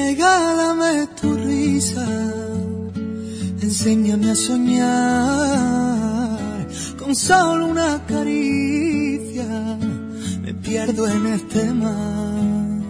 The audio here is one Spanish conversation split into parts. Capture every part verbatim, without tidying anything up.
Regálame tu risa, enséñame a soñar, con solo una caricia me pierdo en este mar.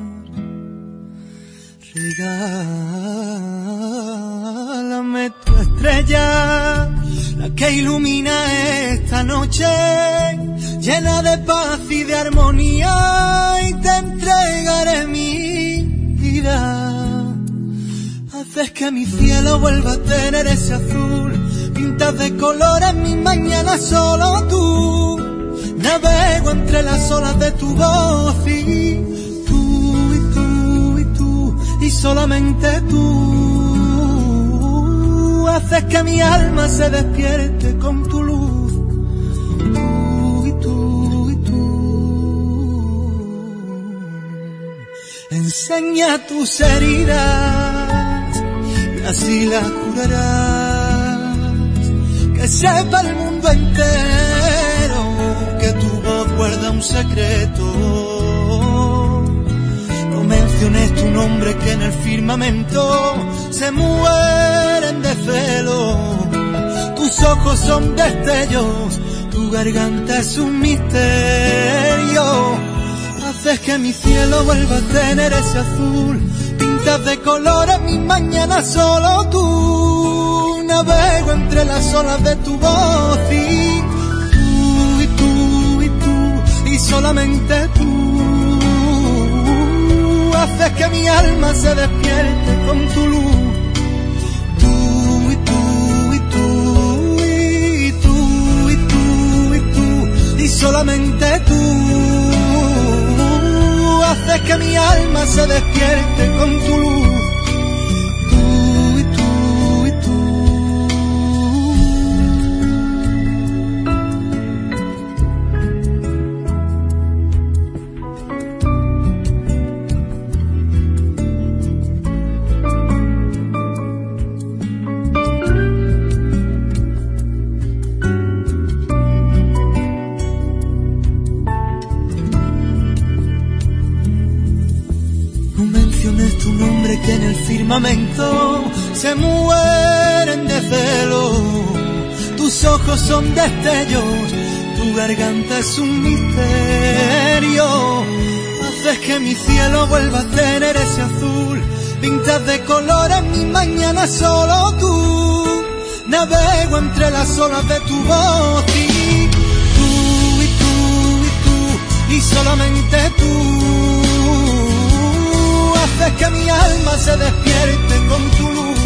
Regálame tu estrella, la que ilumina esta noche, llena de paz y de armonía, y te entregaré mi vida. Haces que mi cielo vuelva a tener ese azul, pintas de colores mis mañanas solo tú. Navego entre las olas de tu voz y tú, y tú, y tú, y solamente tú. Haces que mi alma se despierte con tu luz, tú, y tú, y tú. Enseña tus heridas y así las curarás, que sepa el mundo entero que tu voz guarda un secreto. No menciones tu nombre, que en el firmamento se mueren de celo. Tus ojos son destellos, tu garganta es un misterio. Haces que mi cielo vuelva a tener ese azul, pintas de colores mis mañanas solo tú. Navego entre las olas de tu voz y tú, y tú, y tú, y solamente tú. Haces que mi alma se despierte con tu luz, tú, y tú, y tú, y tú, y tú, y tú, y solamente tú. Haces que mi alma se despierte con tu luz, tú, y tú, y tú. Tu nombre, que en el firmamento se mueren de celo. Tus ojos son destellos, tu garganta es un misterio. Haces que mi cielo vuelva a tener ese azul, pintas de colores mis mañanas solo tú. Navego entre las olas de tu voz y tú, y tú, y tú, y solamente tú. Haces que mi alma se despierte con tu luz,